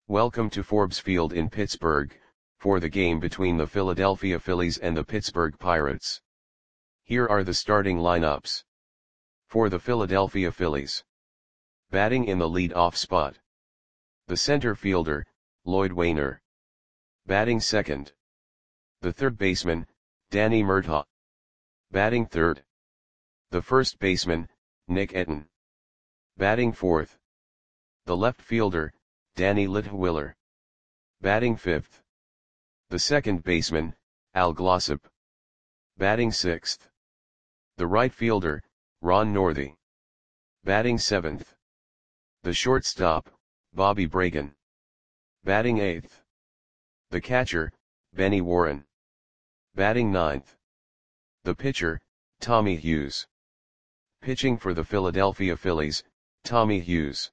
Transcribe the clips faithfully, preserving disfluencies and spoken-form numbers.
Welcome to Forbes Field in Pittsburgh, for the game between the Philadelphia Phillies and the Pittsburgh Pirates. Here are the starting lineups. For the Philadelphia Phillies. Batting in the lead-off spot. The center fielder, Lloyd Waner. Batting second. The third baseman, Danny Murtaugh. Batting third. The first baseman, Nick Etten. Batting fourth. The left fielder, Danny Litwiler. Batting fifth. The second baseman, Al Glossop. Batting sixth. The right fielder, Ron Northey. Batting seventh. The shortstop, Bobby Bragan. Batting eighth. The catcher, Benny Warren. Batting ninth. The pitcher, Tommy Hughes. Pitching for the Philadelphia Phillies, Tommy Hughes.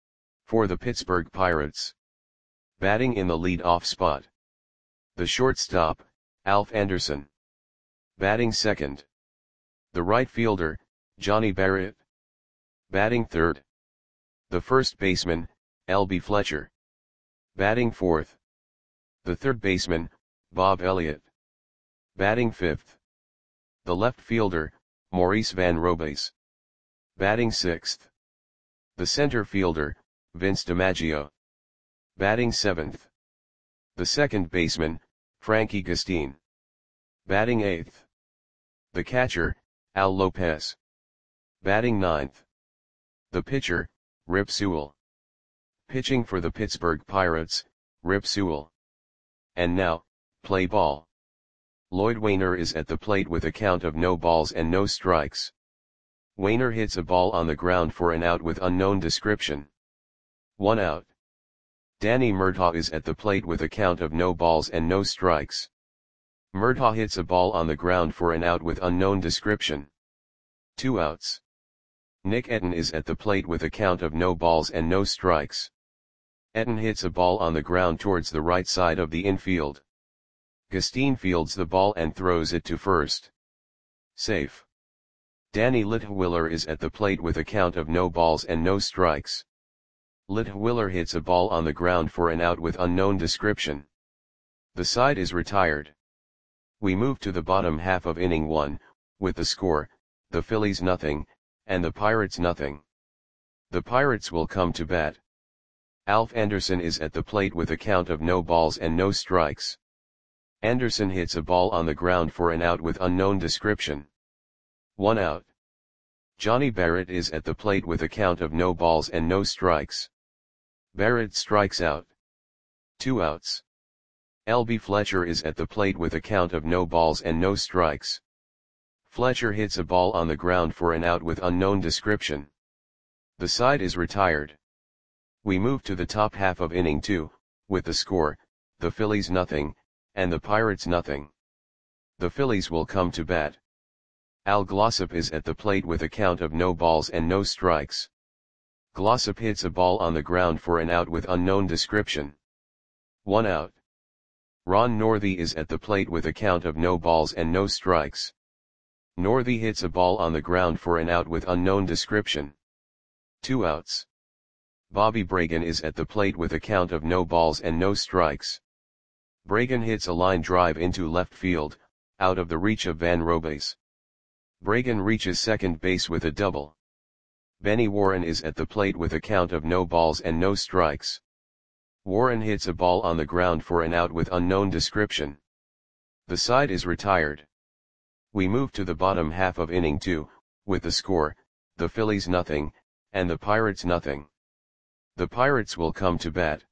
For the Pittsburgh Pirates. Batting in the lead-off spot. The shortstop, Alf Anderson. Batting second. The right fielder, Johnny Barrett. Batting third. The first baseman, L B Fletcher. Batting fourth. The third baseman, Bob Elliott. Batting fifth. The left fielder, Maurice Van Robays. Batting sixth. The center fielder, Vince DiMaggio. Batting seventh. The second baseman, Frankie Gustine. Batting eighth. The catcher, Al Lopez. Batting ninth. The pitcher, Rip Sewell. Pitching for the Pittsburgh Pirates, Rip Sewell. And now, play ball. Lloyd Waner is at the plate with a count of no balls and no strikes. Waner hits a ball on the ground for an out with unknown description. One out. Danny Murtaugh is at the plate with a count of no balls and no strikes. Murtaugh hits a ball on the ground for an out with unknown description. Two outs. Nick Etten is at the plate with a count of no balls and no strikes. Etten hits a ball on the ground towards the right side of the infield. Gustine fields the ball and throws it to first. Safe. Danny Litwiler is at the plate with a count of no balls and no strikes. Litwiler hits a ball on the ground for an out with unknown description. The side is retired. We move to the bottom half of inning one, with the score, the Phillies nothing, and the Pirates nothing. The Pirates will come to bat. Alf Anderson is at the plate with a count of no balls and no strikes. Anderson hits a ball on the ground for an out with unknown description. One out. Johnny Barrett is at the plate with a count of no balls and no strikes. Barrett strikes out. Two outs. L B Fletcher is at the plate with a count of no balls and no strikes. Fletcher hits a ball on the ground for an out with unknown description. The side is retired. We move to the top half of inning two, with the score, the Phillies nothing, and the Pirates nothing. The Phillies will come to bat. Al Glossop is at the plate with a count of no balls and no strikes. Glossop hits a ball on the ground for an out with unknown description. One out. Ron Northey is at the plate with a count of no balls and no strikes. Northey hits a ball on the ground for an out with unknown description. Two outs. Bobby Bragan is at the plate with a count of no balls and no strikes. Bragan hits a line drive into left field, out of the reach of Van Robays. Bragan reaches second base with a double. Benny Warren is at the plate with a count of no balls and no strikes. Warren hits a ball on the ground for an out with unknown description. The side is retired. We move to the bottom half of inning two, with the score, the Phillies nothing, and the Pirates nothing. The Pirates will come to bat.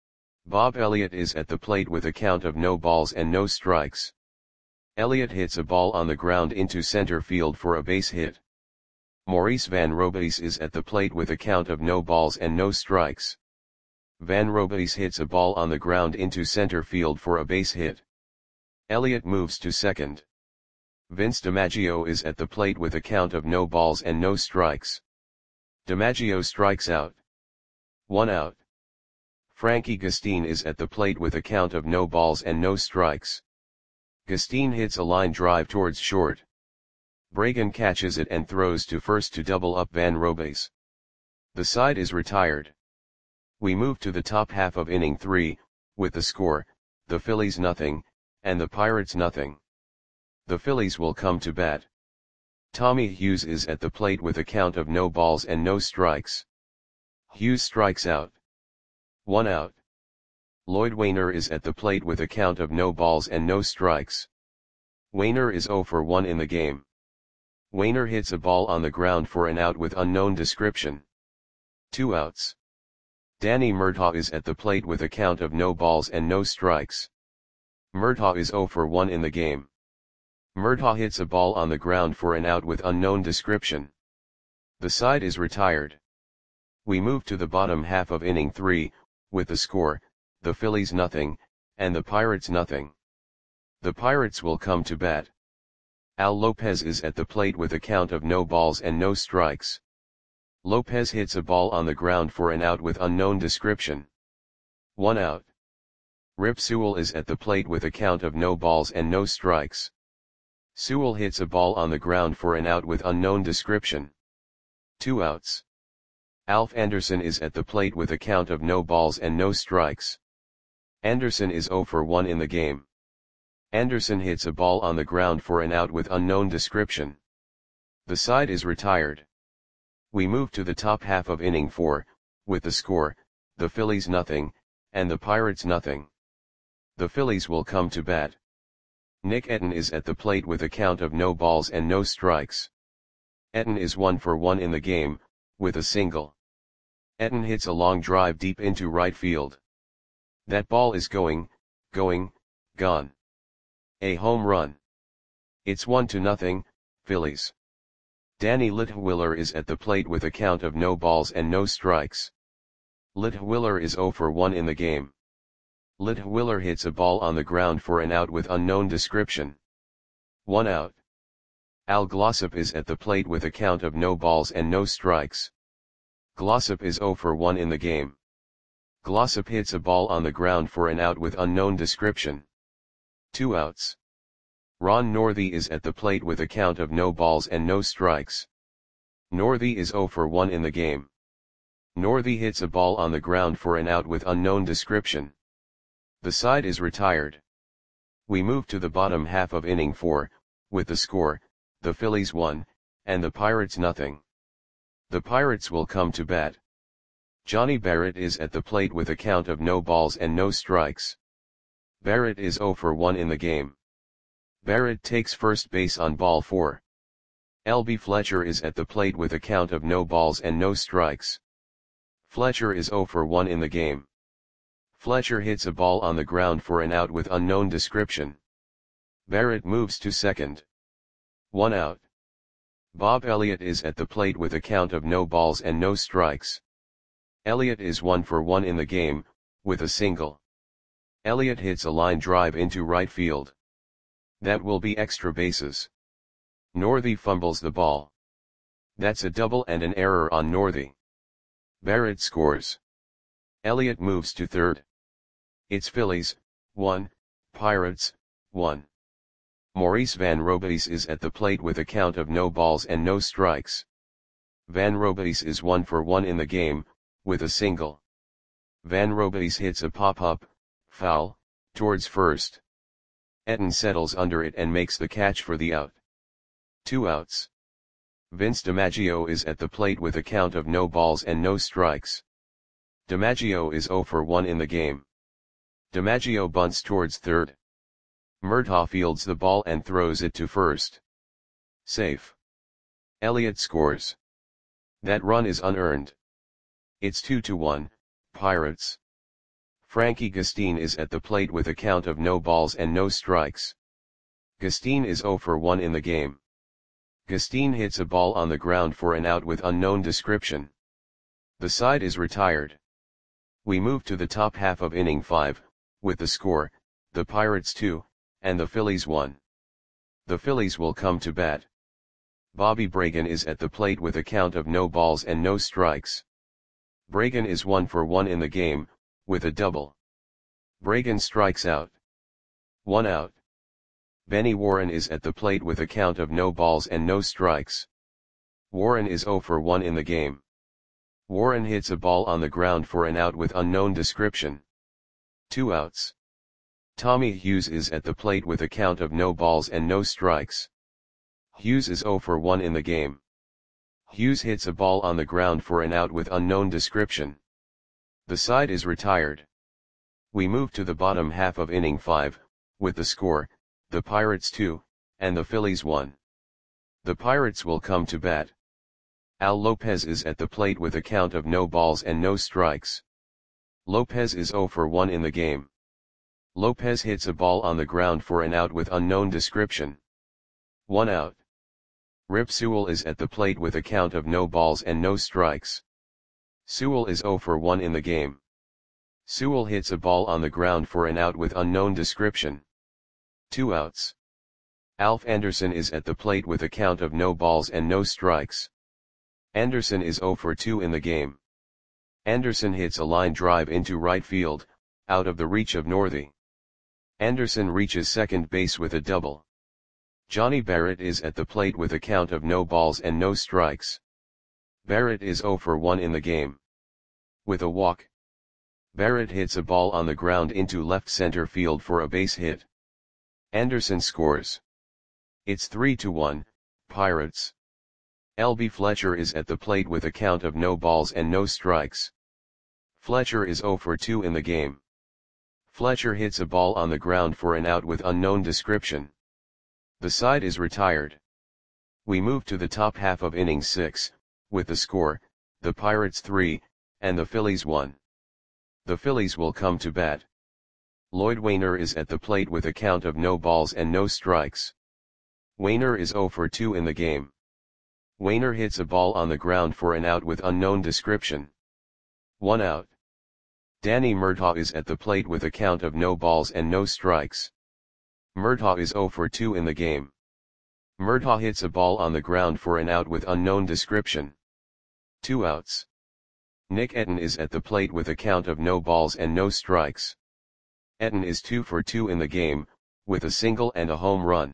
Bob Elliott is at the plate with a count of no balls and no strikes. Elliott hits a ball on the ground into center field for a base hit. Maurice Van Robays is at the plate with a count of no balls and no strikes. Van Robays hits a ball on the ground into center field for a base hit. Elliott moves to second. Vince DiMaggio is at the plate with a count of no balls and no strikes. DiMaggio strikes out. One out. Frankie Gustine is at the plate with a count of no balls and no strikes. Gustine hits a line drive towards short. Bragan catches it and throws to first to double up Van Robays. The side is retired. We move to the top half of inning three, with the score, the Phillies nothing, and the Pirates nothing. The Phillies will come to bat. Tommy Hughes is at the plate with a count of no balls and no strikes. Hughes strikes out. One out. Lloyd Wainer is at the plate with a count of no balls and no strikes. Wainer is zero for one in the game. Wainer hits a ball on the ground for an out with unknown description. Two outs. Danny Murtaugh is at the plate with a count of no balls and no strikes. Murtaugh is zero for one in the game. Murtaugh hits a ball on the ground for an out with unknown description. The side is retired. We move to the bottom half of inning three, with the score, the Phillies nothing, and the Pirates nothing. The Pirates will come to bat. Al Lopez is at the plate with a count of no balls and no strikes. Lopez hits a ball on the ground for an out with unknown description. One out. Rip Sewell is at the plate with a count of no balls and no strikes. Sewell hits a ball on the ground for an out with unknown description. Two outs. Alf Anderson is at the plate with a count of no balls and no strikes. Anderson is zero for one in the game. Anderson hits a ball on the ground for an out with unknown description. The side is retired. We move to the top half of inning four, with the score, the Phillies nothing, and the Pirates nothing. The Phillies will come to bat. Nick Etten is at the plate with a count of no balls and no strikes. Etten is one for one in the game, with a single. Etten hits a long drive deep into right field. That ball is going, going, gone. A home run. It's one to nothing, Phillies. Danny Litwiller is at the plate with a count of no balls and no strikes. Litwiller is zero for one in the game. Litwiller hits a ball on the ground for an out with unknown description. One out. Al Glossop is at the plate with a count of no balls and no strikes. Glossop is zero for one in the game. Glossop hits a ball on the ground for an out with unknown description. Two outs. Ron Northey is at the plate with a count of no balls and no strikes. Northey is zero for one in the game. Northey hits a ball on the ground for an out with unknown description. The side is retired. We move to the bottom half of inning four, with the score, the Phillies one, and the Pirates nothing. The Pirates will come to bat. Johnny Barrett is at the plate with a count of no balls and no strikes. Barrett is zero for one in the game. Barrett takes first base on ball four. L B Fletcher is at the plate with a count of no balls and no strikes. Fletcher is zero for one in the game. Fletcher hits a ball on the ground for an out with unknown description. Barrett moves to second. One out. Bob Elliott is at the plate with a count of no balls and no strikes. Elliott is one for one in the game, with a single. Elliott hits a line drive into right field. That will be extra bases. Northey fumbles the ball. That's a double and an error on Northey. Barrett scores. Elliott moves to third. It's Phillies, one, Pirates, one. Maurice Van Robies is at the plate with a count of no balls and no strikes. Van Robies is one for one in the game, with a single. Van Robies hits a pop-up, foul, towards first. Etten settles under it and makes the catch for the out. Two outs. Vince DiMaggio is at the plate with a count of no balls and no strikes. DiMaggio is zero for one in the game. DiMaggio bunts towards third. Murtaugh fields the ball and throws it to first. Safe. Elliott scores. That run is unearned. It's two to one, Pirates. Frankie Gustine is at the plate with a count of no balls and no strikes. Gustine is zero for one in the game. Gustine hits a ball on the ground for an out with unknown description. The side is retired. We move to the top half of inning five, with the score, the Pirates two, and the Phillies one. The Phillies will come to bat. Bobby Bragan is at the plate with a count of no balls and no strikes. Bragan is one for one in the game, with a double. Bragan strikes out. One out. Benny Warren is at the plate with a count of no balls and no strikes. Warren is zero for one in the game. Warren hits a ball on the ground for an out with unknown description. Two outs. Tommy Hughes is at the plate with a count of no balls and no strikes. Hughes is zero for one in the game. Hughes hits a ball on the ground for an out with unknown description. The side is retired. We move to the bottom half of inning five, with the score, the Pirates two, and the Phillies one. The Pirates will come to bat. Al Lopez is at the plate with a count of no balls and no strikes. Lopez is zero for one in the game. Lopez hits a ball on the ground for an out with unknown description. One out. Rip Sewell is at the plate with a count of no balls and no strikes. Sewell is zero for one in the game. Sewell hits a ball on the ground for an out with unknown description. Two outs. Alf Anderson is at the plate with a count of no balls and no strikes. Anderson is zero for two in the game. Anderson hits a line drive into right field, out of the reach of Northey. Anderson reaches second base with a double. Johnny Barrett is at the plate with a count of no balls and no strikes. Barrett is zero for one in the game. With a walk, Barrett hits a ball on the ground into left center field for a base hit. Anderson scores. It's three to one, Pirates. L B Fletcher is at the plate with a count of no balls and no strikes. Fletcher is zero for two in the game. Fletcher hits a ball on the ground for an out with unknown description. The side is retired. We move to the top half of inning six, with the score, the Pirates three, and the Phillies one. The Phillies will come to bat. Lloyd Wainer is at the plate with a count of no balls and no strikes. Wainer is zero for two in the game. Wainer hits a ball on the ground for an out with unknown description. One out. Danny Murtaugh is at the plate with a count of no balls and no strikes. Murtaugh is zero for two in the game. Murtaugh hits a ball on the ground for an out with unknown description. Two outs. Nick Etten is at the plate with a count of no balls and no strikes. Etten is two for two in the game, with a single and a home run.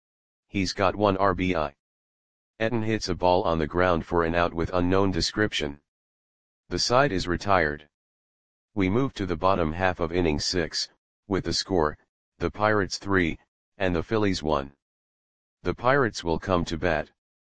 He's got one R B I. Etten hits a ball on the ground for an out with unknown description. The side is retired. We move to the bottom half of inning six, with the score, the Pirates three, and the Phillies one. The Pirates will come to bat.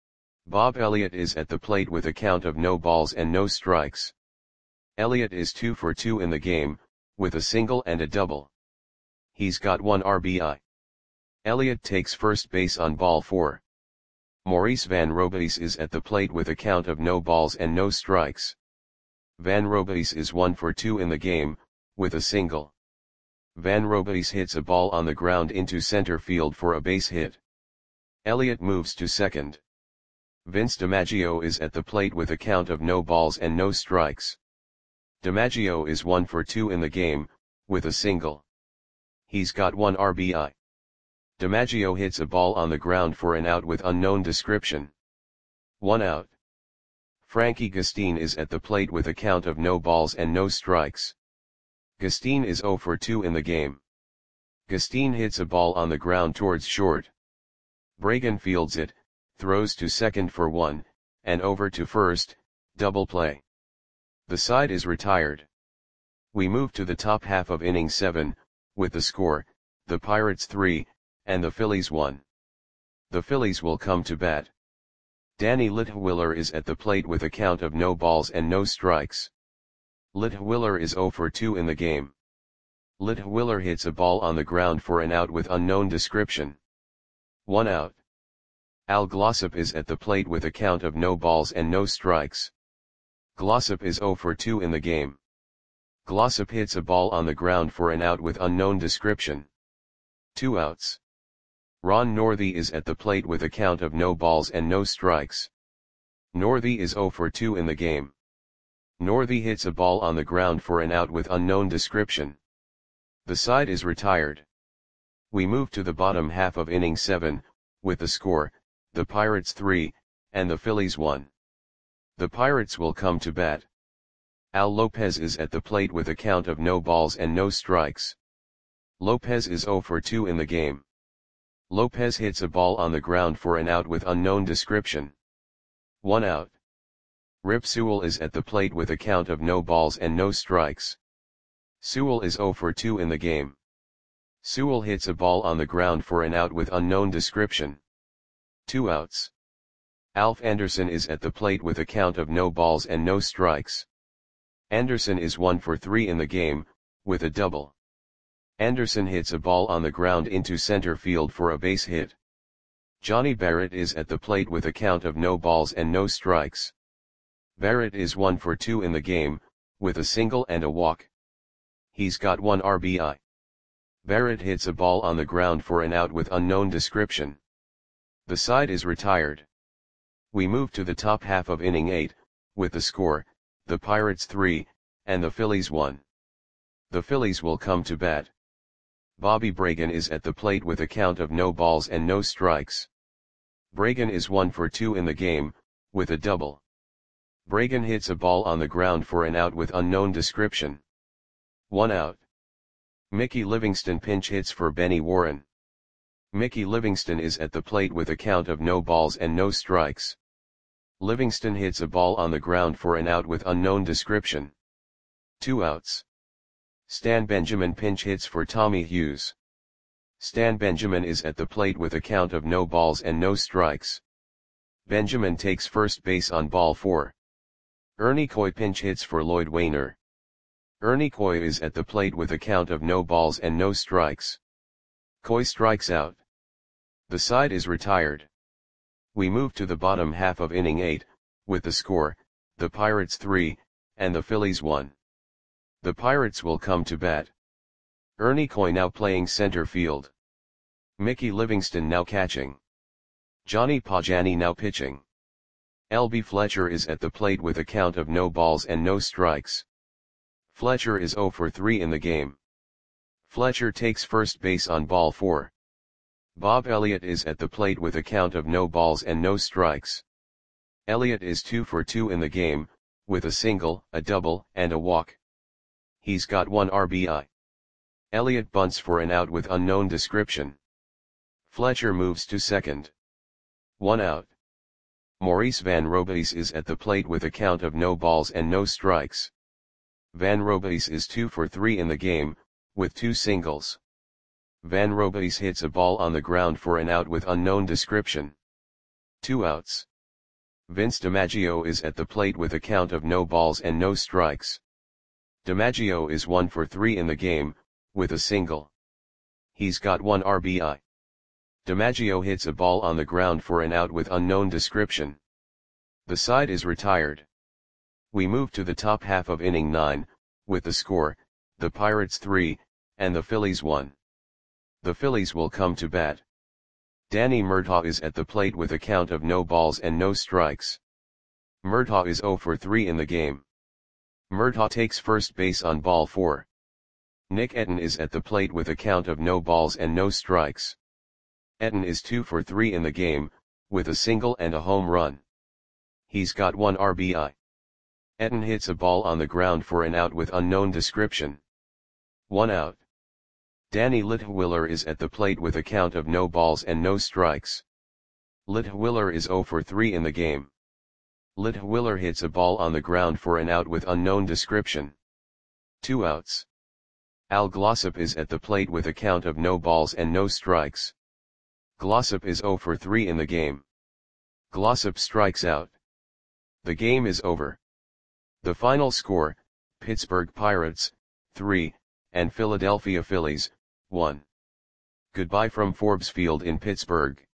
Bob Elliott is at the plate with a count of no balls and no strikes. Elliott is two for two in the game, with a single and a double. He's got one R B I. Elliott takes first base on ball four. Maurice Van Robies is at the plate with a count of no balls and no strikes. Van Robies is one for two in the game, with a single. Van Robies hits a ball on the ground into center field for a base hit. Elliott moves to second. Vince DiMaggio is at the plate with a count of no balls and no strikes. DiMaggio is one for two in the game, with a single. He's got one R B I. DiMaggio hits a ball on the ground for an out with unknown description. One out. Frankie Gustine is at the plate with a count of no balls and no strikes. Gustine is zero for two in the game. Gustine hits a ball on the ground towards short. Bragan fields it, throws to second for one, and over to first, double play. The side is retired. We move to the top half of inning seven, with the score, the Pirates three, and the Phillies one. The Phillies will come to bat. Danny Litwiller is at the plate with a count of no balls and no strikes. Litwiller is zero for two in the game. Litwiller hits a ball on the ground for an out with unknown description. One out. Al Glossop is at the plate with a count of no balls and no strikes. Glossop is zero for two in the game. Glossop hits a ball on the ground for an out with unknown description. Two outs. Ron Northey is at the plate with a count of no balls and no strikes. Northey is zero for two in the game. Northey hits a ball on the ground for an out with unknown description. The side is retired. We move to the bottom half of inning seven, with the score, the Pirates three, and the Phillies one. The Pirates will come to bat. Al Lopez is at the plate with a count of no balls and no strikes. Lopez is zero for two in the game. Lopez hits a ball on the ground for an out with unknown description. One out. Rip Sewell is at the plate with a count of no balls and no strikes. Sewell is zero for two in the game. Sewell hits a ball on the ground for an out with unknown description. Two outs. Alf Anderson is at the plate with a count of no balls and no strikes. Anderson is one for three in the game, with a double. Anderson hits a ball on the ground into center field for a base hit. Johnny Barrett is at the plate with a count of no balls and no strikes. Barrett is one for two in the game, with a single and a walk. He's got one R B I. Barrett hits a ball on the ground for an out with unknown description. The side is retired. We move to the top half of inning eight, with the score, the Pirates three, and the Phillies one. The Phillies will come to bat. Bobby Bragan is at the plate with a count of no balls and no strikes. Bragan is one for two in the game, with a double. Bragan hits a ball on the ground for an out with unknown description. One out. Mickey Livingston pinch hits for Benny Warren. Mickey Livingston is at the plate with a count of no balls and no strikes. Livingston hits a ball on the ground for an out with unknown description. Two outs. Stan Benjamin pinch hits for Tommy Hughes. Stan Benjamin is at the plate with a count of no balls and no strikes. Benjamin takes first base on ball four. Ernie Coy pinch hits for Lloyd Wainer. Ernie Coy is at the plate with a count of no balls and no strikes. Coy strikes out. The side is retired. We move to the bottom half of inning eight, with the score, the Pirates three, and the Phillies one. The Pirates will come to bat. Ernie Coy now playing center field. Mickey Livingston now catching. Johnny Pajani now pitching. L B Fletcher is at the plate with a count of no balls and no strikes. Fletcher is zero for three in the game. Fletcher takes first base on ball four. Bob Elliott is at the plate with a count of no balls and no strikes. Elliott is two for two in the game, with a single, a double, and a walk. He's got one R B I. Elliott bunts for an out with unknown description. Fletcher moves to second. One out. Maurice Van Robeis is at the plate with a count of no balls and no strikes. Van Robeis is two for three in the game, with two singles. Van Robeis hits a ball on the ground for an out with unknown description. Two outs. Vince DiMaggio is at the plate with a count of no balls and no strikes. DiMaggio is one for three in the game, with a single. He's got one R B I. DiMaggio hits a ball on the ground for an out with unknown description. The side is retired. We move to the top half of inning nine, with the score, the Pirates three, and the Phillies one. The Phillies will come to bat. Danny Murtaugh is at the plate with a count of no balls and no strikes. Murtaugh is zero for three in the game. Murtaugh takes first base on ball four. Nick Etten is at the plate with a count of no balls and no strikes. Etten is two for three in the game, with a single and a home run. He's got one R B I. Etten hits a ball on the ground for an out with unknown description. One out. Danny Litwiller is at the plate with a count of no balls and no strikes. Litwiller is zero for three in the game. Litwiller hits a ball on the ground for an out with unknown description. Two outs. Al Glossop is at the plate with a count of no balls and no strikes. Glossop is zero for three in the game. Glossop strikes out. The game is over. The final score, Pittsburgh Pirates, three, and Philadelphia Phillies, one. Goodbye from Forbes Field in Pittsburgh.